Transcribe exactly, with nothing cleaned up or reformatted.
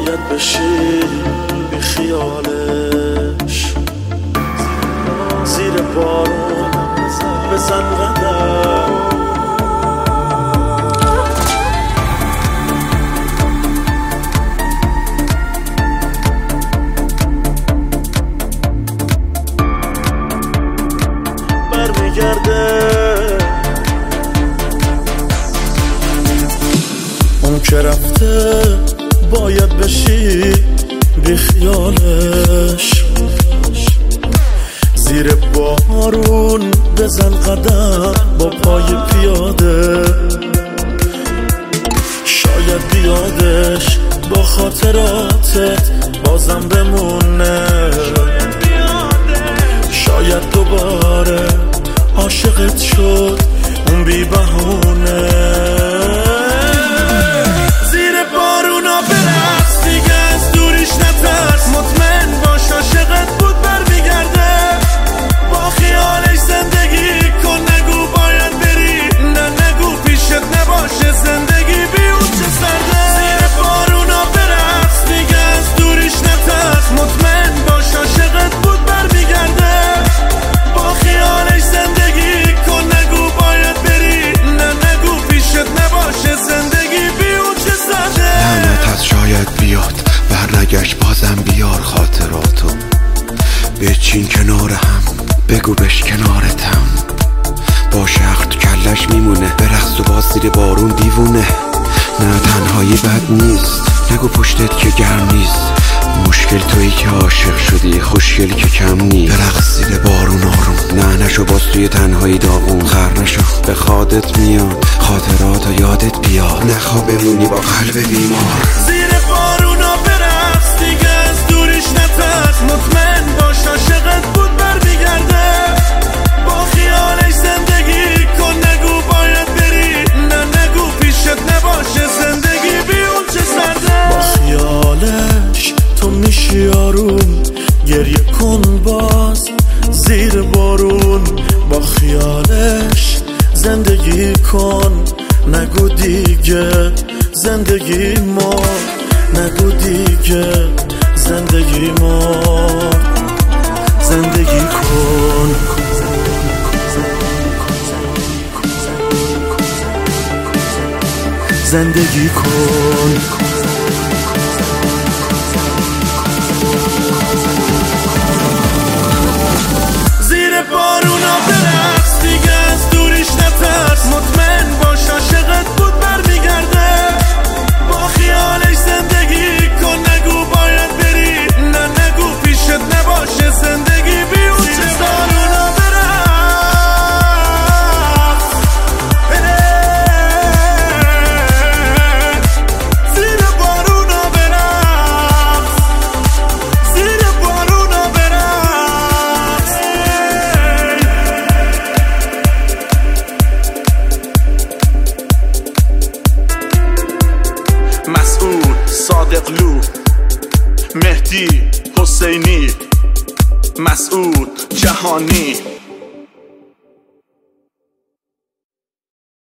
باید بشی بی خیالش، زیر بارون بزن قدم. برمیگرده اون که رفته، باید بشی بی خیالش، زیر بارون بزن قدم با پای پیاده. شاید بیادش با خاطراتت بازم بمونه، شاید دوباره عاشقت شد اون بی بهونه. زیر بارونا برقص دیگه، از دوریش نترس، مطمئن باش عاشقت بود برمیگرده. با خیالش زندگی کن، نگو باید بری، نه نگو پیشت نباشه زندگی بی اون چه سرده. زیر بارونا برقص دیگه، از دوریش نترس، مطمئن باش عاشقت بود برمیگرده. با خیالش زندگی کن، نگو باید بری، نه نگو پیشت نباشه زندگی بی اون چه سرده. لعنت از شاید بیاد برنگشت، بازم بیار خاطراتو بچین کنار هم، بگو بش کنارتم. با شخص تو کلش میمونه، برقص و باز زیر بارون دیوونه. نه تنهایی بد نیست، نگو پشتت که گرم نیست. مشکل تویی که عاشق شدی، خوشگلی که کم نیست. برقص زیر بارون آروم، نه نشو باز توی تنهایی داغون. خر نشو به خودت میاد، خاطرات یادت بیاد، نخواه بمونی با قلب بیمار. زیر بارونا برقص دیگه، از دوریش نترس، مطمئن باش عاشقت بود برمیگرده. با خیالش زندگی کن، نگو باید بری، نه نگو پیشت نباشه زندگی بی اون چه سرده. با خیالش تو میشی آروم، گریه کن باز زیر بارون. با خیالش زندگی کن، نگو دیگه زندگی ما، نگو دیگه زندگی ما. زندگی کن، زندگی کن. زیر بارونا برقص دیگه، از دوریش نترس، مطمئن باش عاشقت بود برمیگرده. با خیالش زندگی کن، نگو باید بری، نه نگو پیشت نباشه زندگی بی اون چه بارونا برقص. زیر بارونا برقص، زیر بارونا برقص. مسعود صادقلو، مهدی حسینی، مسعود جهانی.